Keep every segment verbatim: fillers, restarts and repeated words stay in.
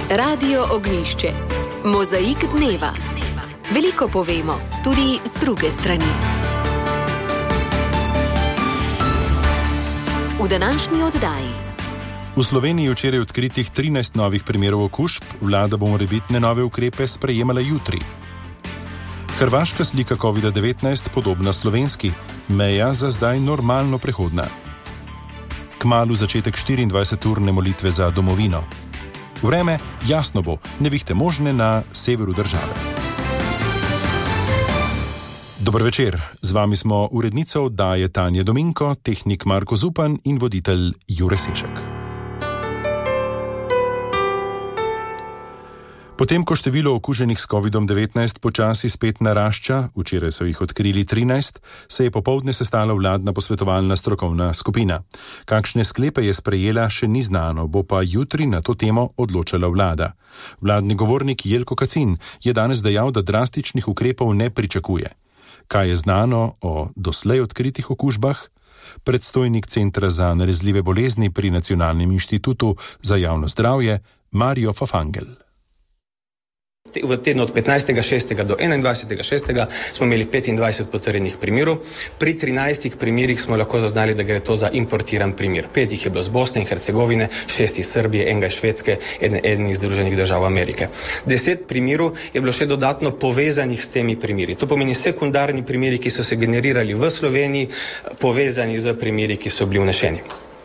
Radio Ognjišče. Mozaik dneva. Veliko povemo, tudi z druge strani. V današnji oddaji. V Sloveniji je včeraj odkritih trinajst novih primerov okužb, vlada bo morebitne nove ukrepe sprejemala jutri. Hrvaška slika covid devetnajst podobna slovenski, meja za zdaj normalno prehodna. Kmalu začetek štiriindvajseturne molitve za domovino. Vreme jasno bo, nevihte možne na severu države. Dober večer, z vami smo urednica oddaje Tanja Dominko, tehnik Marko Zupan in voditelj Jure Sešek. Potem, ko število okuženih s covid devetnajst počasi spet narašča, včeraj so jih odkrili trinajst, se je popoldne sestala vladna posvetovalna strokovna skupina. Kakšne sklepe je sprejela, še ni znano, bo pa jutri na to temo odločala vlada. Vladni govornik Jelko Kacin je danes dejal, da drastičnih ukrepov ne pričakuje. Kaj je znano o doslej odkritih okužbah? Predstojnik Centra za nalezljive bolezni pri Nacionalnem inštitutu za javno zdravje Mario Fafangel. V tednu od petnajstega šestega do enaindvajsetega šestega smo imeli petindvajset potrjenih primerov. Pri trinajstih primerih smo lahko zaznali, da gre to za importiran primer. Pet jih je bilo z Bosne in Hercegovine, šest iz Srbije, enega iz Švedske, eden iz Združenih držav Amerike. Deset primerov je bilo še dodatno povezanih s temi primeri. To pomeni sekundarni primeri, ki so se generirali v Sloveniji, povezani z primeri, ki so bili vnešeni.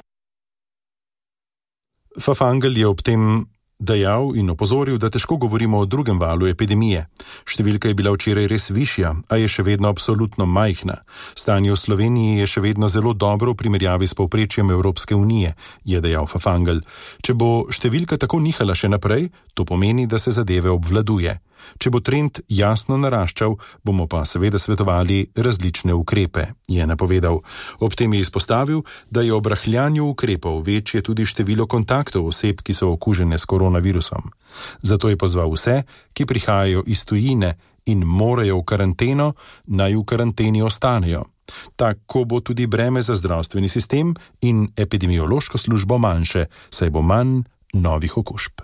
Fafangel je ob tem dejal in opozoril, da težko govorimo o drugem valu epidemije. Številka je bila včeraj res višja, a je še vedno absolutno majhna. Stanje v Sloveniji je še vedno zelo dobro v primerjavi s povprečjem Evropske unije, je dejal Fafangel. Če bo številka tako nihala še naprej, to pomeni, da se zadeve obvladuje. Če bo trend jasno naraščal, bomo pa seveda svetovali različne ukrepe, je napovedal. Ob tem je izpostavil, da je ob rahljanju ukrepov večje tudi število kontaktov oseb, ki so okužene s koronavirusom. Zato je pozval vse, ki prihajajo iz tujine in morajo v karanteno, naj v karanteni ostanejo. Tako bo tudi breme za zdravstveni sistem in epidemiološko službo manjše, saj bo manj novih okužb.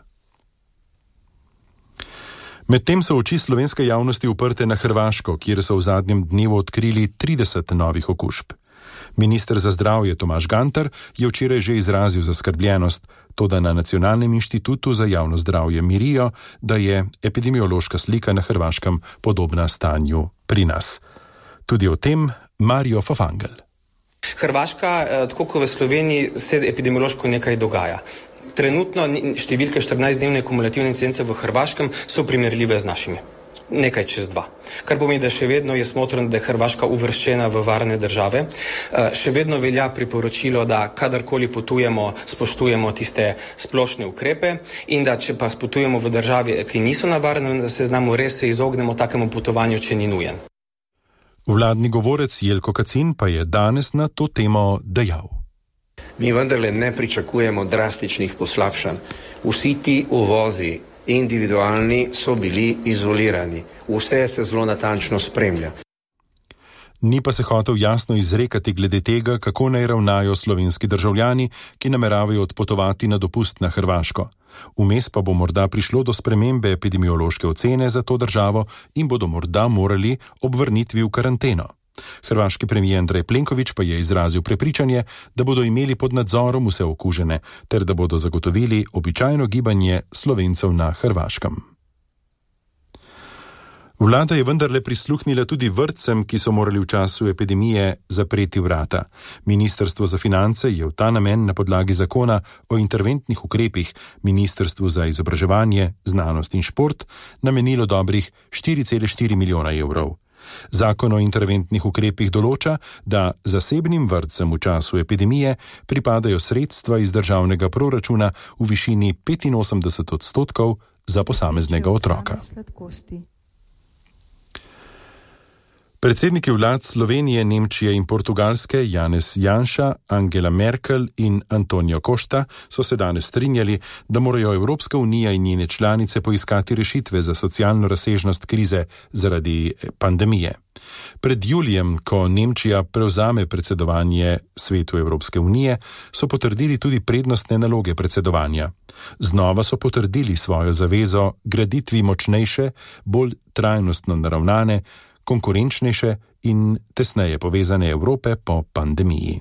Medtem so oči slovenske javnosti uprte na Hrvaško, kjer so v zadnjem dnevu odkrili trideset novih okužb. Minister za zdravje Tomaž Gantar je včeraj že izrazil zaskrbljenost, toda na Nacionalnem inštitutu za javno zdravje mirijo, da je epidemiološka slika na Hrvaškem podobna stanju pri nas. Tudi o tem Mario Fafangel. Hrvaška, tako kot v Sloveniji, se epidemiološko nekaj dogaja. Trenutno številke štirinajstdnevne kumulativne incidence v Hrvaškem so primerljive z našimi. Nekaj čez dva. Kar pomeni, da še vedno je smotrno, da je Hrvaška uvrščena v varne države. Še vedno velja priporočilo, da kadarkoli potujemo, spoštujemo tiste splošne ukrepe in da če pa potujemo v državi, ki niso na varnem seznamu, res se izognemo takemu potovanju, če ni nujen. Vladni govorec Jelko Kacin pa je danes na to temo dejal. Mi vendarle ne pričakujemo drastičnih poslabšanj. Vsi ti uvozi individualni so bili izolirani. Vse se zelo natančno spremlja. Ni pa se hotel jasno izrekati glede tega, kako naj ravnajo slovenski državljani, ki nameravajo odpotovati na dopust na Hrvaško. Vmes pa bo morda prišlo do spremembe epidemiološke ocene za to državo in bodo morda morali ob vrnitvi v karanteno. Hrvaški premijer Andrej Plenković pa je izrazil prepričanje, da bodo imeli pod nadzorom vse okužene, ter da bodo zagotovili običajno gibanje Slovencev na Hrvaškem. Vlada je vendarle prisluhnila tudi vrtcem, ki so morali v času epidemije zapreti vrata. Ministrstvo za finance je v ta namen na podlagi zakona o interventnih ukrepih Ministrstvu za izobraževanje, znanost in šport namenilo dobrih štiri cele štiri milijona evrov. Zakon o interventnih ukrepih določa, da zasebnim vrtcem v času epidemije pripadajo sredstva iz državnega proračuna v višini petinosemdeset odstotkov za posameznega otroka. Predsedniki vlad Slovenije, Nemčije in Portugalske Janez Janša, Angela Merkel in Antonio Costa so se danes strinjali, da morajo Evropska unija in njene članice poiskati rešitve za socialno razsežnost krize zaradi pandemije. Pred julijem, ko Nemčija prevzame predsedovanje Svetu Evropske unije, so potrdili tudi prednostne naloge predsedovanja. Znova so potrdili svojo zavezo graditvi močnejše, bolj trajnostno naravnane, konkurenčnejše in tesneje povezane Evrope po pandemiji.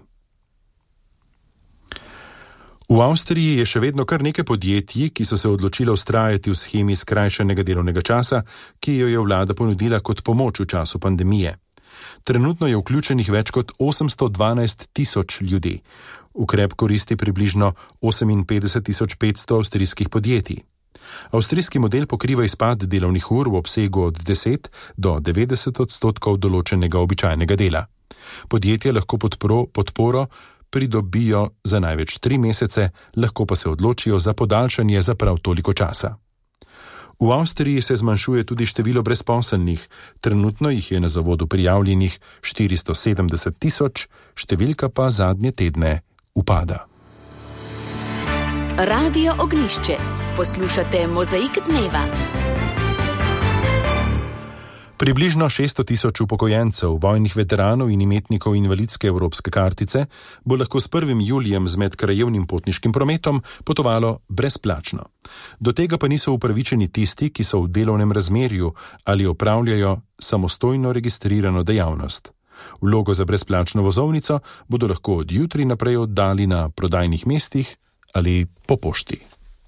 V Avstriji je še vedno kar nekaj podjetij, ki so se odločila vztrajati v shemi skrajšanega delovnega časa, ki jo je vlada ponudila kot pomoč v času pandemije. Trenutno je vključenih več kot osemsto dvanajst tisoč ljudi. Ukrep koristi približno oseminpetdeset tisoč petsto avstrijskih podjetij. Avstrijski model pokriva izpad delovnih ur v obsegu od deset do devetdeset odstotkov določenega običajnega dela. Podjetja lahko podporo, podporo pridobijo za največ tri mesece, lahko pa se odločijo za podaljšanje za prav toliko časa. V Avstriji se zmanjšuje tudi število brezposelnih, trenutno jih je na zavodu prijavljenih štiristo sedemdeset tisoč, številka pa zadnje tedne upada. Radio Ognjišče. Poslušate Mozaik dneva. Približno šeststo tisoč upokojencev, vojnih veteranov in imetnikov invalidske evropske kartice bo lahko s prvim julijem z medkrajevnim potniškim prometom potovalo brezplačno. Do tega pa niso upravičeni tisti, ki so v delovnem razmerju ali opravljajo samostojno registrirano dejavnost. Vlogo za brezplačno vozovnico bodo lahko od jutri naprej oddali na prodajnih mestih ali po pošti.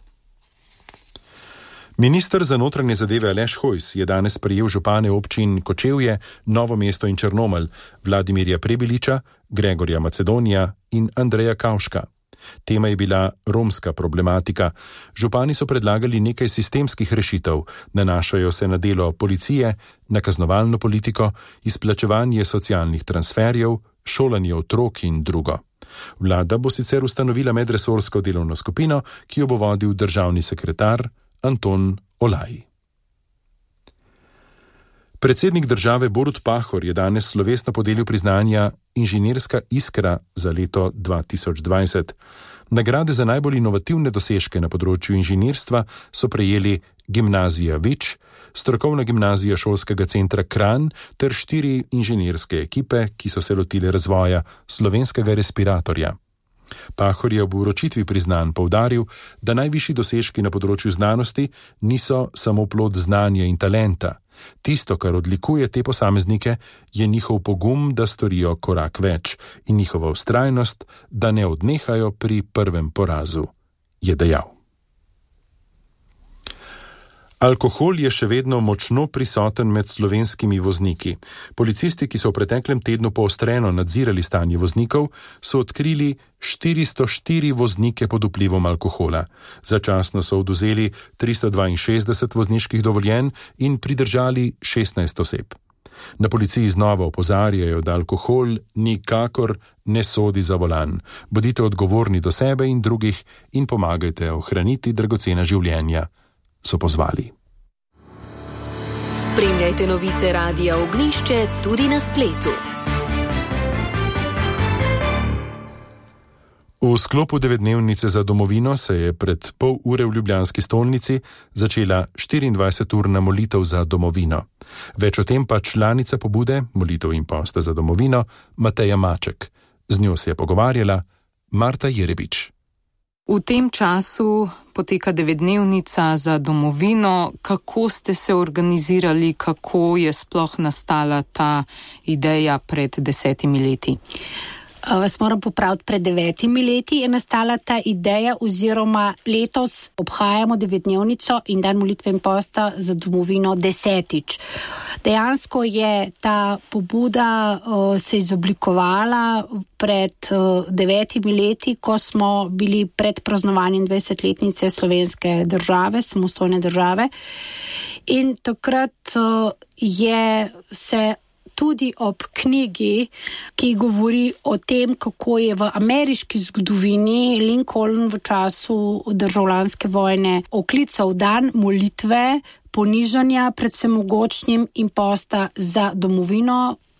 Minister za notranje zadeve Aleš Hojs je danes prejel župane občin Kočevje, Novo mesto in Črnomelj, Vladimirja Prebiliča, Gregorja Macedonija in Andreja Kavška. Tema je bila romska problematika. Župani so predlagali nekaj sistemskih rešitev, nanašajo se na delo policije, na kaznovalno politiko, izplačevanje socialnih transferjev, šolanje otrok in drugo. Vlada bo sicer ustanovila medresorsko delovno skupino, ki jo bo vodil državni sekretar Anton Olaj. Predsednik države Borut Pahor je danes slovesno podelil priznanja Inženirska iskra za leto dva tisoč dvajset. Nagrade za najbolj inovativne dosežke na področju inženirstva so prejeli Gimnazija Vič, Strokovna gimnazija šolskega centra Kranj ter štiri inženirske ekipe, ki so se lotile razvoja slovenskega respiratorja. Pahor je ob vročitvi priznanj poudaril, da najvišji dosežki na področju znanosti niso samo plod znanja in talenta. Tisto, kar odlikuje te posameznike, je njihov pogum, da storijo korak več in njihova vztrajnost, da ne odnehajo pri prvem porazu, je dejal. Alkohol je še vedno močno prisoten med slovenskimi vozniki. Policisti, ki so v preteklem tednu poostreno nadzirali stanje voznikov, so odkrili štiristo štiri voznike pod vplivom alkohola. Začasno so odvzeli tristo dvainšestdeset vozniških dovoljenj in pridržali šestnajst oseb. Na policiji znova opozarjajo, da alkohol nikakor ne sodi za volan. Bodite odgovorni do sebe in drugih in pomagajte ohraniti dragocena življenja, so pozvali. Spremljajte novice Radia Ognjišče tudi na spletu. V sklopu devetdnevnice za domovino se je pred pol ure v ljubljanski stolnici začela štiriindvajseturna molitev za domovino. Več o tem pa članica pobude Molitev in posta za domovino Mateja Maček. Z njo se je pogovarjala Marta Jerebič. V tem času poteka devetdnevnica za domovino. Kako ste se organizirali, kako je sploh nastala ta ideja pred desetimi leti? Vas moram popraviti, pred devetimi leti je nastala ta ideja oziroma letos obhajamo devetdnevnico in dan molitve in posta za domovino desetič. Dejansko je ta pobuda uh, se izoblikovala pred uh, devetimi leti, ko smo bili pred praznovanjem dvajsetletnice slovenske države, samostojne države, in takrat uh, je se tudi ob knjigi, ki govori o tem, kako je v ameriški zgodovini Lincoln v času državljanske vojne oklical dan molitve, ponižanja pred vsemogočnim in posta za domovino,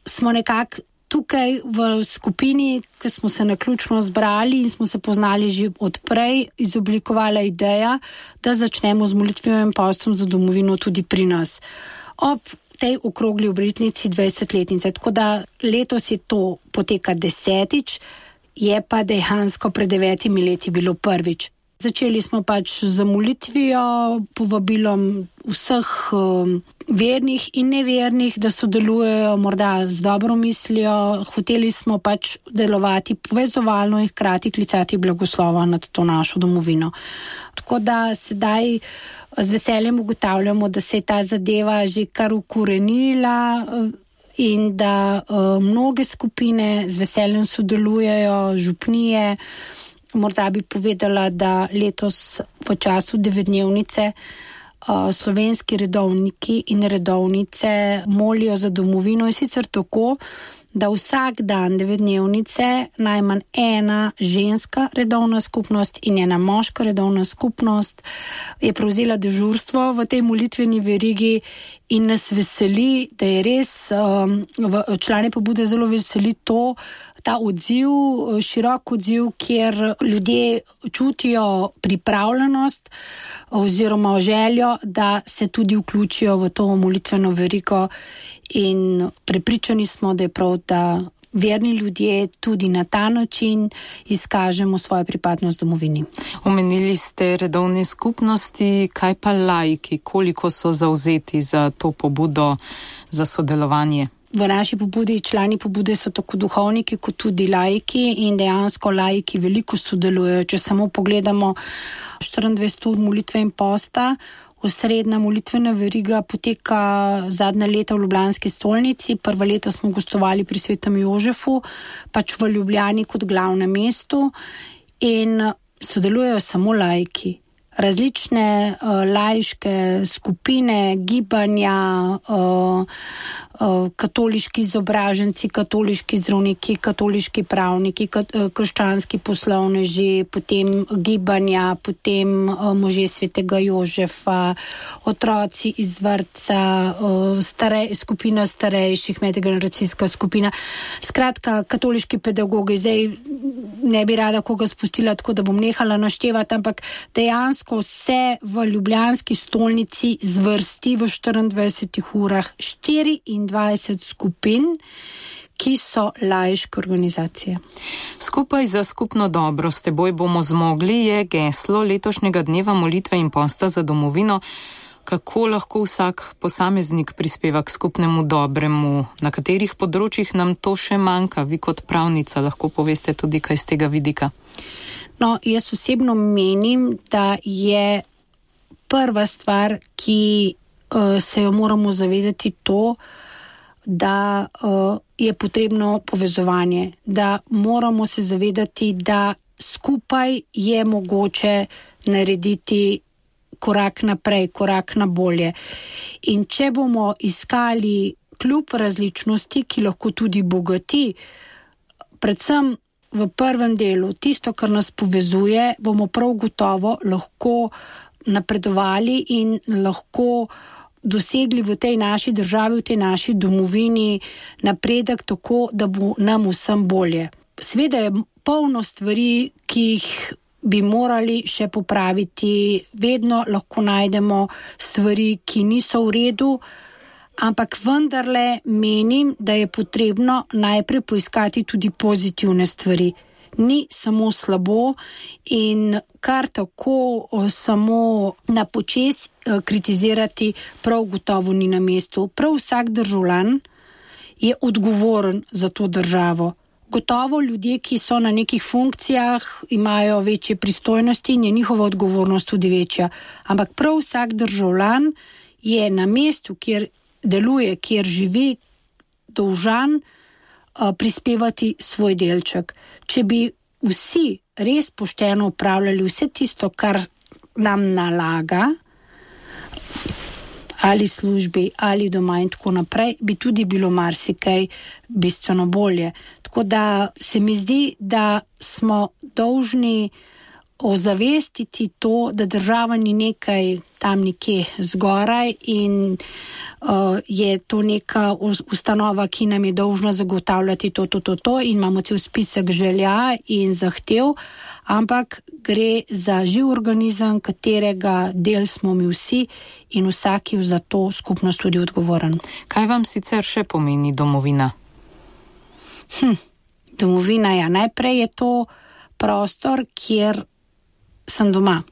smo nekako tukaj v skupini, ki smo se naključno zbrali in smo se poznali že odprej, izoblikovala ideja, da začnemo z molitvijo in postom za domovino tudi pri nas. Ob tej okrogli obletnici dvajsetletnice. Tako da letos je to poteka desetič, je pa dejansko pred devetimi leti bilo prvič. Začeli smo pač z molitvijo, povabilom vseh um, vernih in nevernih, da sodelujejo morda z dobro mislijo. Hoteli smo pač delovati povezovalno in hkrati klicati blagoslova nad to našo domovino. Tako da sedaj z veseljem ugotavljamo, da se je ta zadeva že kar ukorenila in da uh, mnoge skupine z veseljem sodelujejo, župnije. Morda bi povedala, da letos v času devetdnevnice uh, slovenski redovniki in redovnice molijo za domovino in sicer tako, da vsak dan devetdnevnice najmanj ena ženska redovna skupnost in ena moška redovna skupnost je prevzela dežurstvo v tej molitveni verigi in nas veseli, da je res um, v člane pobude zelo veseli to, ta odziv, širok odziv, kjer ljudje čutijo pripravljenost oziroma željo, da se tudi vključijo v to molitveno verigo in prepričani smo, da je prav, da verni ljudje tudi na ta način izkažemo svojo pripadnost domovini. Omenili ste redovne skupnosti, kaj pa laiki, koliko so zavzeti za to pobudo, za sodelovanje? V naši pobudi, člani pobude so tako duhovniki kot tudi laiki in dejansko laiki veliko sodelujejo. Če samo pogledamo štiriindvajset ur molitve in posta, osrednja molitvena veriga poteka zadnja leta v ljubljanski stolnici. Prva leta smo gostovali pri Svetem Jožefu, pač v Ljubljani kot glavnem mestu in sodelujejo samo laiki. Različne uh, laiške skupine, gibanja, uh, uh, katoliški izobraženci, katoliški zdravniki, katoliški pravniki, kat, uh, krščanski poslovneži, potem gibanja, potem uh, možje Svetega Jožefa, otroci iz vrtca, uh, starej, skupina starejših, medgeneracijska skupina. Skratka, katoliški pedagogi, zdaj ne bi rada koga spustila, tako da bom nehala naštevati, ampak dejansko se v ljubljanski stolnici zvrsti v štiriindvajsetih urah štiriindvajset skupin, ki so laiške organizacije. Skupaj za skupno dobro, s teboj bomo zmogli, je geslo letošnjega dneva molitve in posta za domovino. Kako lahko vsak posameznik prispeva k skupnemu dobremu? Na katerih področjih nam to še manjka? Vi kot pravnica lahko poveste tudi kaj z tega vidika. No, jaz osebno menim, da je prva stvar, ki uh, se jo moramo zavedati to, da uh, je potrebno povezovanje, da moramo se zavedati, da skupaj je mogoče narediti korak naprej, korak na bolje. In če bomo iskali kljub različnosti, ki lahko tudi bogati, predvsem v prvem delu, tisto, kar nas povezuje, bomo prav gotovo lahko napredovali in lahko dosegli v tej naši državi, v tej naši domovini napredek tako, da bo nam vsem bolje. Seveda je polno stvari, ki jih bi morali še popraviti. Vedno lahko najdemo stvari, ki niso v redu, ampak vendarle menim, da je potrebno najprej poiskati tudi pozitivne stvari. Ni samo slabo in kar tako samo na počez kritizirati prav gotovo ni na mestu. Prav vsak državljan je odgovoren za to državo. Gotovo ljudje, ki so na nekih funkcijah, imajo večje pristojnosti in je njihova odgovornost tudi večja. Ampak prav vsak državljan je na mestu, kjer deluje, kjer živi, dolžan uh, prispevati svoj delček. Če bi vsi res pošteno upravljali vse tisto, kar nam nalaga, ali službi, ali doma in tako naprej, bi tudi bilo marsikaj bistveno bolje. Tako da se mi zdi, da smo dolžni ozavestiti to, da država ni nekaj tam nekje zgoraj in uh, je to neka ustanova, ki nam je dolžna zagotavljati to, to, to, to in imamo cel spisek želja in zahtev, ampak gre za živ organizem, katerega del smo mi vsi in vsak je za to skupnost tudi odgovoren. Kaj vam sicer še pomeni domovina? Hm, domovina, ja. Najprej je to prostor, kjer sem doma.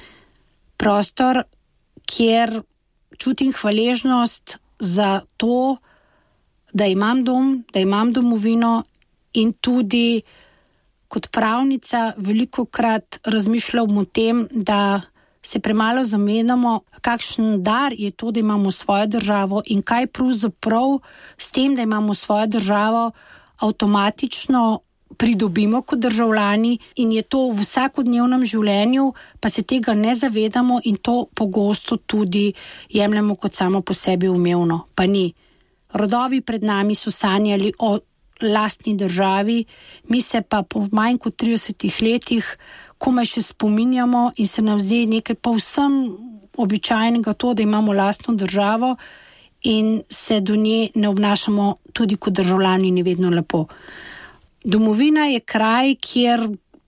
Prostor, kjer čutim hvaležnost za to, da imam dom, da imam domovino in tudi kot pravnica velikokrat razmišljam o tem, da se premalo zavedamo, kakšen dar je to, da imamo svojo državo in kaj pravzaprav s tem, da imamo svojo državo, avtomatično pridobimo kot državljani in je to v vsakodnevnem življenju, pa se tega ne zavedamo in to pogosto tudi jemljemo kot samo po sebi umevno. Pa ni. Rodovi pred nami so sanjali o lastni državi, mi se pa po manj kot tridesetih letih komaj še spominjamo in se nam zdi nekaj povsem običajnega to, da imamo lastno državo in se do nje ne obnašamo tudi kot državljani ni vedno lepo. Domovina je kraj, kjer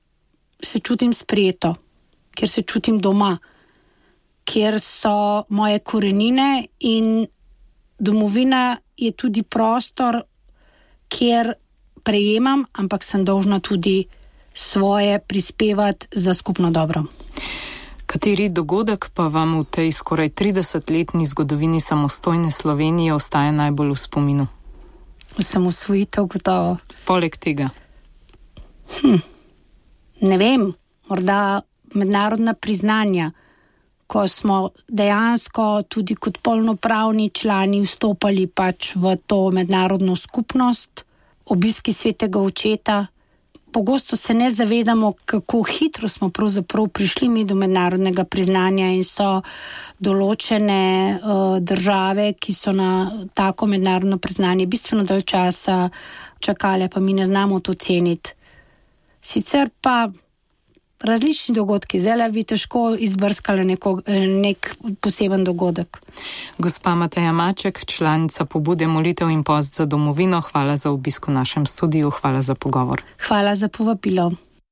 se čutim sprejeto, kjer se čutim doma, kjer so moje korenine in domovina je tudi prostor, kjer prejemam, ampak sem dolžna tudi svoje prispevati za skupno dobro. Kateri dogodek pa vam v tej skoraj tridesetletni zgodovini samostojne Slovenije ostaja najbolj v spominu? Osamosvojitev gotovo. Poleg tega? Hm, ne vem, morda mednarodna priznanja, ko smo dejansko tudi kot polnopravni člani vstopali pač v to mednarodno skupnost, obiski svetega očeta. Pogosto se ne zavedamo, kako hitro smo pravzaprav prišli mi do mednarodnega priznanja in so določene uh, države, ki so na tako mednarodno priznanje bistveno dalj časa čakale, pa mi ne znamo to ceniti. Sicer pa različni dogodki, zdaj bi težko izbrskala neko, nek poseben dogodek. Gospa Mateja Maček, članica pobude Molitev in post za domovino, hvala za obisk v našem studiu, hvala za pogovor. Hvala za povabilo.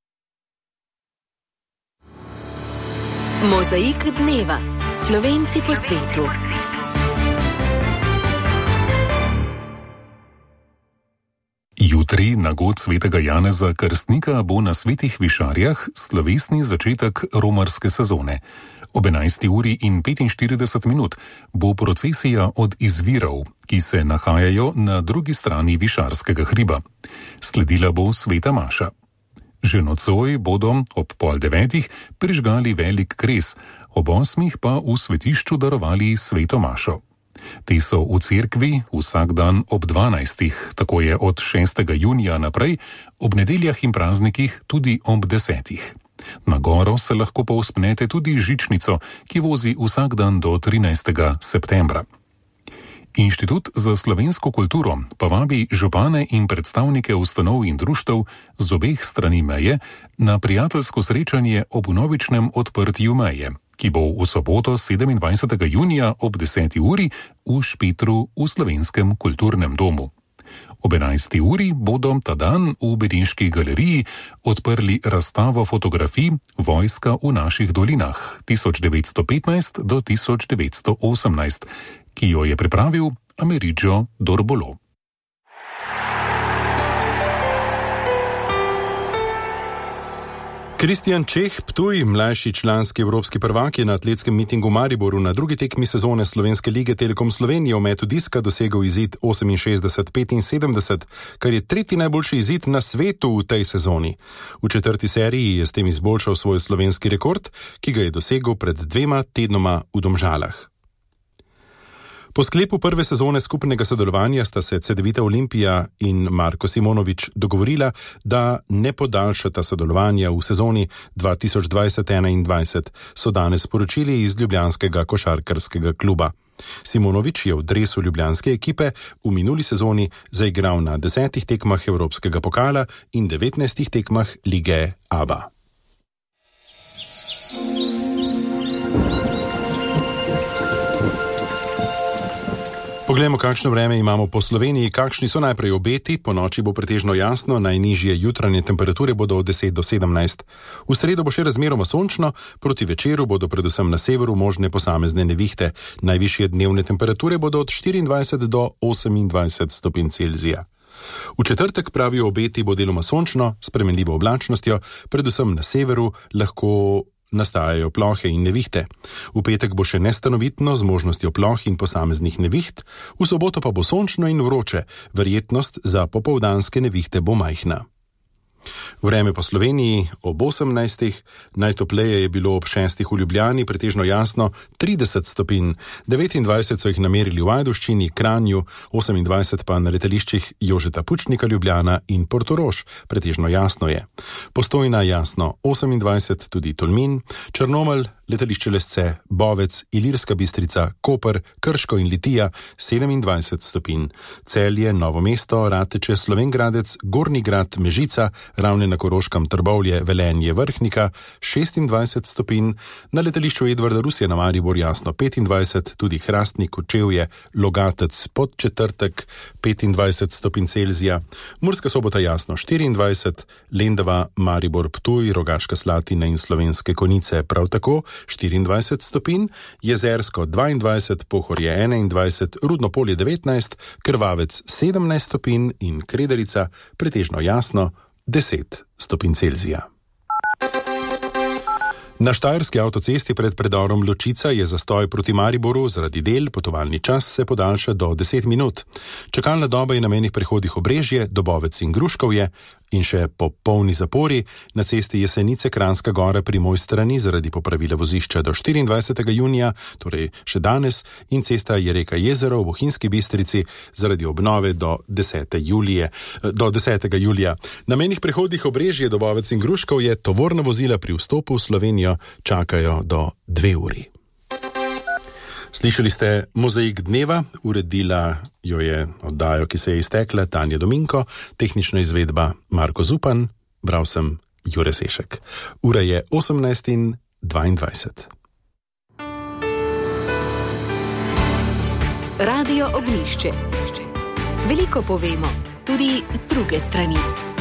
Mozaik dneva. Slovenci po svetu. Jutri, na god svetega Janeza Krstnika, bo na Svetih Višarjah slovesni začetek romarske sezone. Ob enajsti uri in petinštirideset minut bo procesija od izvirov, ki se nahajajo na drugi strani Višarskega hriba. Sledila bo sveta maša. Že nocoj bodo ob pol devetih prižgali velik kres, ob osmih pa v svetišču darovali sveto mašo. Te so v cerkvi vsak dan ob dvanajstih, tako je od šestega junija naprej, ob nedeljah in praznikih tudi ob desetih. Na goro se lahko povzpnete tudi žičnico, ki vozi vsak dan do trinajstega septembra. Inštitut za slovensko kulturo pa vabi župane in predstavnike ustanov in društev z obeh strani meje na prijateljsko srečanje ob vnovičnem odprtju meje, ki bo v soboto sedemindvajsetega junija ob deseti uri v Špetru v Slovenskem kulturnem domu. Ob enajsti uri bodo ta dan v Bedinški galeriji odprli razstavo fotografij Vojska v naših dolinah tisoč devetsto petnajst do tisoč devetsto osemnajst, ki jo je pripravil Amerigo Dorbolo. Kristjan Čeh Ptuj, mlajši članski evropski prvak, je na atletskem mitingu v Mariboru na drugi tekmi sezone Slovenske lige Telekom Slovenije v metu diska dosegel izid oseminšestdeset petinsedemdeset, kar je tretji najboljši izid na svetu v tej sezoni. V četrti seriji je s tem izboljšal svoj slovenski rekord, ki ga je dosegel pred dvema tednoma v Domžalah. Po sklepu prve sezone skupnega sodelovanja sta se Cedevita Olimpija in Marko Simonovič dogovorila, da ne podaljšata sodelovanja v sezoni dva tisoč dvajset enaindvajset, so danes sporočili iz ljubljanskega košarkarskega kluba. Simonovič je v dresu ljubljanske ekipe v minuli sezoni zaigral na desetih tekmah Evropskega pokala in devetnajstih tekmah lige A B A. Poglejmo, kakšno vreme imamo po Sloveniji, kakšni so najprej obeti. Po noči bo pretežno jasno, najnižje jutranje temperature bodo od deset do sedemnajst. V sredo bo še razmeroma sončno, proti večeru bodo predvsem na severu možne posamezne nevihte. Najvišje dnevne temperature bodo od štiriindvajset do osemindvajset stopinj Celzija. V četrtek, pravijo obeti, bo deloma sončno, s spremenljivo oblačnostjo, predvsem na severu lahko nastajajo plohe in nevihte. V petek bo še nestanovitno z možnostjo ploh in posameznih neviht, v soboto pa bo sončno in vroče, verjetnost za popoldanske nevihte bo majhna. Vreme po Sloveniji ob osemnajstih, najtopleje je bilo ob šestih v Ljubljani, pretežno jasno trideset stopinj, devetindvajset so jih namerili v Ajdovščini, Kranju, osemindvajset pa na letališčih Jožeta Pučnika Ljubljana in Portorož, pretežno jasno je. Postojna jasno osemindvajset, tudi Tolmin, Črnomelj, letališče Lesce, Bovec, Ilirska Bistrica, Koper, Krško in Litija sedemindvajset stopinj, Celje, Novo mesto, Rateče, Slovenj Gradec, Gornji Grad, Mežica, Ravne na Koroškem, Trbovlje, Velenje, Vrhnika šestindvajset stopinj, na letališču Edvarda Rusija na Maribor jasno petindvajset, tudi Hrastnik, Kočevje, Logatec, Podčetrtek petindvajset stopinj Celzija, Murska Sobota jasno štiriindvajset, Lendava, Maribor, Ptuj, Rogaška Slatina in Slovenske Konjice prav tako štiriindvajset stopinj, Jezersko dvaindvajset, Pohorje enaindvajset, Rudno Polje devetnajst, Krvavec sedemnajst stopinj in Kredarica pretežno jasno deset stopinj Celzija. Na štajerski avtocesti pred predorom Ločica je zastoj proti Mariboru zaradi del, potovalni čas se podaljša do deset minut. Čakalna doba je na mejnih prehodih Obrežje, Dobovec in Gruškovje in še po polni zapori na cesti Jesenice Kranjska Gora pri Mojstrani zaradi popravila vozišča do štiriindvajsetega junija, torej še danes, in cesta Jereka jezero v Bohinjski Bistrici zaradi obnove do desetega julija. Na mejnih prehodih Obrežje, Dobovec in Gruškovje tovorna vozila pri vstopu v Slovenijo čakajo do dve uri. Slišali ste Mozaik dneva, uredila jo je oddajo, ki se je iztekla, Tanja Dominko, tehnična izvedba Marko Zupan, bral sem Jure Sešek. Ura je osemnajst in dvaindvajset. Radio Ognjišče. Veliko povemo, tudi z druge strani.